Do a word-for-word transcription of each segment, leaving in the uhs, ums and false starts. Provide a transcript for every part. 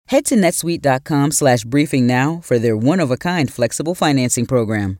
Head to netsuite.com slash briefing now for their one-of-a-kind flexible financing program.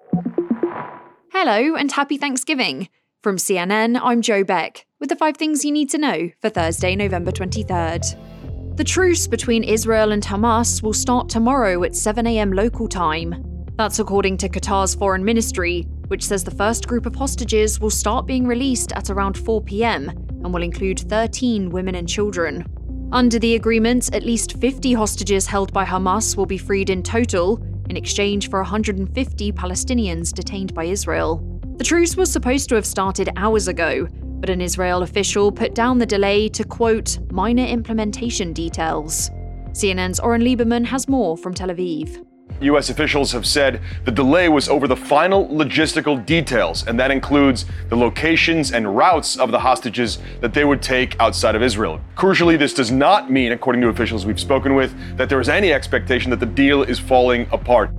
Hello and happy Thanksgiving. From C N N, I'm Joe Beck, with the five things you need to know for Thursday, November twenty-third. The truce between Israel and Hamas will start tomorrow at seven a.m. local time. That's according to Qatar's foreign ministry, which says the first group of hostages will start being released at around four p.m. and will include thirteen women and children. Under the agreement, at least fifty hostages held by Hamas will be freed in total, in exchange for one hundred fifty Palestinians detained by Israel. The truce was supposed to have started hours ago, but an Israel official put down the delay to, quote, minor implementation details. C N N's Oren Lieberman has more from Tel Aviv. U S officials have said the delay was over the final logistical details, and that includes the locations and routes of the hostages that they would take outside of Israel. Crucially, this does not mean, according to officials we've spoken with, that there is any expectation that the deal is falling apart.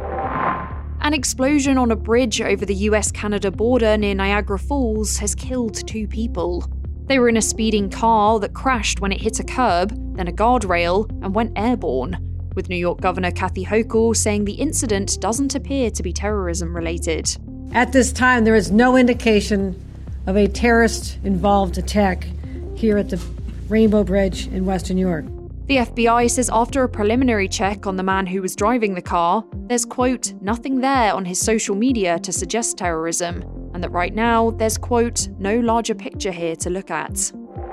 An explosion on a bridge over the U S Canada border near Niagara Falls has killed two people. They were in a speeding car that crashed when it hit a curb, then a guardrail, and went airborne, with New York Governor Kathy Hochul saying the incident doesn't appear to be terrorism-related. At this time, there is no indication of a terrorist-involved attack here at the Rainbow Bridge in Western New York. The F B I says after a preliminary check on the man who was driving the car, there's, quote, nothing there on his social media to suggest terrorism, and that right now there's, quote, no larger picture here to look at.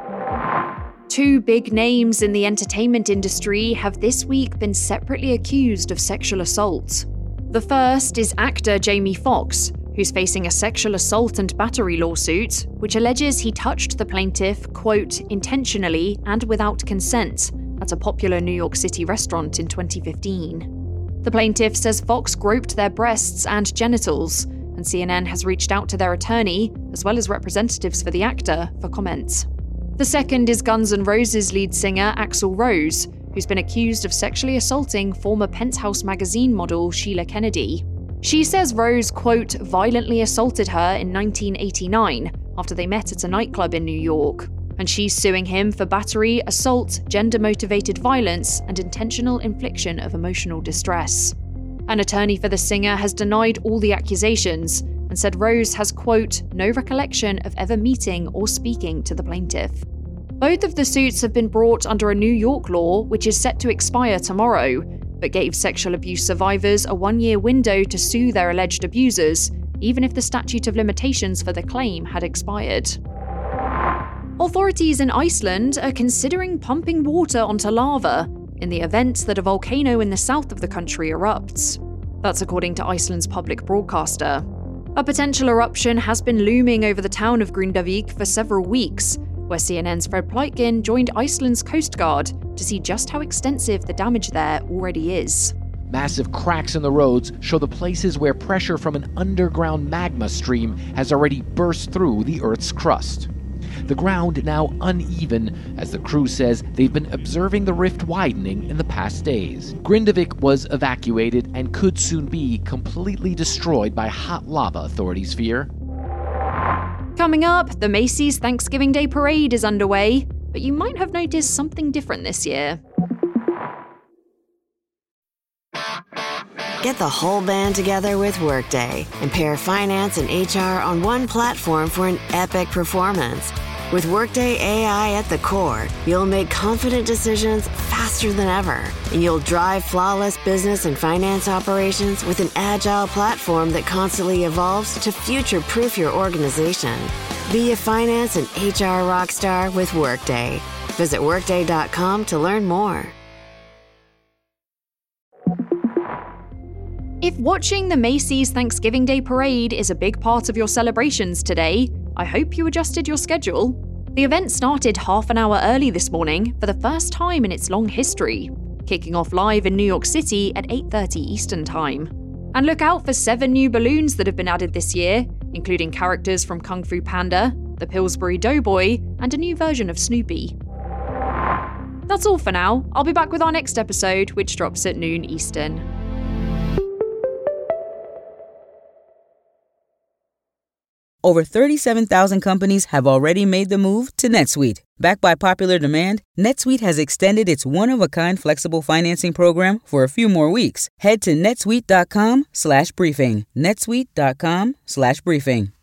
Two big names in the entertainment industry have this week been separately accused of sexual assault. The first is actor Jamie Foxx, who's facing a sexual assault and battery lawsuit, which alleges he touched the plaintiff, quote, intentionally and without consent at a popular New York City restaurant in twenty fifteen. The plaintiff says Foxx groped their breasts and genitals, and C N N has reached out to their attorney, as well as representatives for the actor, for comments. The second is Guns N' Roses lead singer Axl Rose, who's been accused of sexually assaulting former Penthouse magazine model Sheila Kennedy. She says Rose, quote, violently assaulted her in nineteen eighty-nine after they met at a nightclub in New York, and she's suing him for battery, assault, gender-motivated violence, and intentional infliction of emotional distress. An attorney for the singer has denied all the accusations and said Rose has, quote, no recollection of ever meeting or speaking to the plaintiff. Both of the suits have been brought under a New York law, which is set to expire tomorrow, but gave sexual abuse survivors a one-year window to sue their alleged abusers, even if the statute of limitations for the claim had expired. Authorities in Iceland are considering pumping water onto lava in the event that a volcano in the south of the country erupts. That's according to Iceland's public broadcaster. A potential eruption has been looming over the town of Grindavik for several weeks, where C N N's Fred Pleitgen joined Iceland's Coast Guard to see just how extensive the damage there already is. Massive cracks in the roads show the places where pressure from an underground magma stream has already burst through the Earth's crust. The ground now uneven, as the crew says they've been observing the rift widening in the past days. Grindavik was evacuated and could soon be completely destroyed by hot lava, authorities fear. Coming up, the Macy's Thanksgiving Day Parade is underway, but you might have noticed something different this year. Get the whole band together with Workday and pair finance and H R on one platform for an epic performance. With Workday A I at the core, you'll make confident decisions faster than ever, and you'll drive flawless business and finance operations with an agile platform that constantly evolves to future-proof your organization. Be a finance and H R rockstar with Workday. Visit workday dot com to learn more. If watching the Macy's Thanksgiving Day Parade is a big part of your celebrations today, I hope you adjusted your schedule. The event started half an hour early this morning for the first time in its long history, kicking off live in New York City at eight thirty Eastern Time. And look out for seven new balloons that have been added this year, including characters from Kung Fu Panda, the Pillsbury Doughboy, and a new version of Snoopy. That's all for now. I'll be back with our next episode, which drops at noon Eastern. Over thirty-seven thousand companies have already made the move to NetSuite. Backed by popular demand, NetSuite has extended its one-of-a-kind flexible financing program for a few more weeks. Head to netsuite.com slash briefing. netsuite.com slash briefing.